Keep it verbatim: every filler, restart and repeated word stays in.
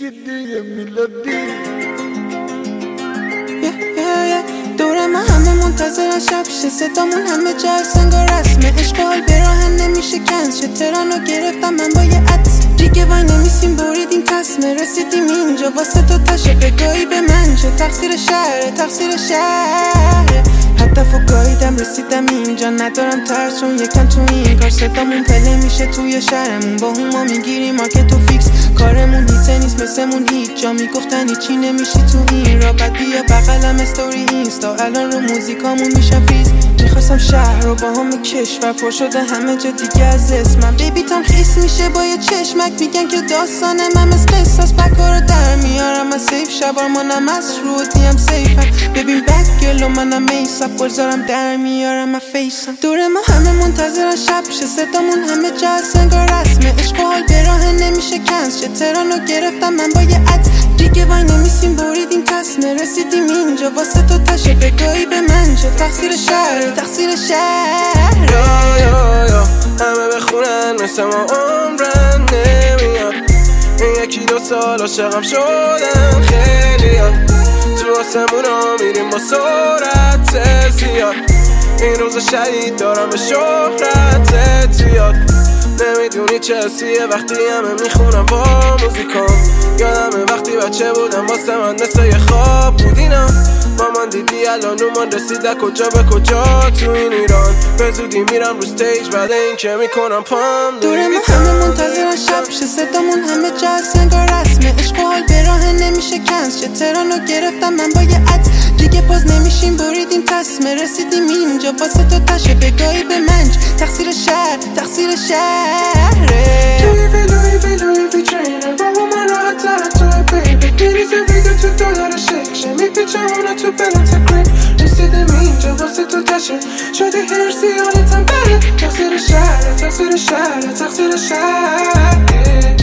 جدیه میلادی دور ما همه منتظرن شب شه، صدامون همه جا سنگار رسمه، عشق حال به راه نمیشه کنز شه، ترانو گرفتم من با یه عطس دیگه وای نمیسیم بریدیم تصمه، رسیدیم اینجا واسه تو تشه بگاهی به من شه، تقصیر شهره تقصیر شهره، هدف و گاهیدم رسیدم اینجا، ندارم ترس چون یکم تو این کار صدامون پله میشه توی شهرمون، با هما میگیریم مارکت و فیکس، کارمون هیته نیست مثلمون هیچ جا، میگفتن هیچی نمیشی تو این را، بعد بیا بغلم استوری اینستا، الان رو موزیکامون میشم فریز، میخواستم شهر رو با هم کشور پر شده همه جا دیگه از اسمم، بیبی تام خیس میشه با یه چشمک، میگن که داستانم هم از قصاص، بکا رو در میارم از سیف، شبار منم از رودیم سیفم، ببین بک گلو منم میساب گذارم در میارم از فیسم، دور ما همه منتظرن شب شه، صدامون همه جا سنگار رسمه، عشق حال به راه نمیشه کنز شه، ترانو گرفتم من با یه عطس دیگه وای نمیسیم بریدیم تصمه، رسیدیم اینجا واسه تو تشه بگاهی به من شه، تقصیر شهر تقصیر شهر یا یا یا همه بخونن مثل ما عمرن نمیاد، این یکی دو سال عاشقم شدن خیلی ها، تو آسمونا میریم با سرعت زیاد، این روز شهید دارم به شهرت زیاد، نمیدونی چه حسیه وقتی همه میخونم با موزیکام، یادمه وقتی بچه بودم واسه من مثل یه خواب بود اینا، مامان دیدی الان اومان رسیده کجا به کجا تو این ایران، به زودی میرم رو ستیج بعد این که میکنم پام دور ما همه منتظرن شب شه، صدامون همه جا سنگار رسمه، عشق حال به راه نمیشه کنز شه، ترانو گرفتم من با یه عطس دیگه باز نمیشیم بریدیم تصمه، رسیدیم اینجا واسه تو تشه بگاهی به منج، تقصیر شهر تقصیر شهره لوی وی لوی وی لوی وی ترینر بابا من راحت ترم توی بیبی دیریزه ویدیو تو دلار شک شه، میپیچه اونا تو بلات کریپ، رسیدم اینجا واسه تو تشه شدی هرسی حالتم بره، تقصیر شهر تقصیر شهر تقصیر شهر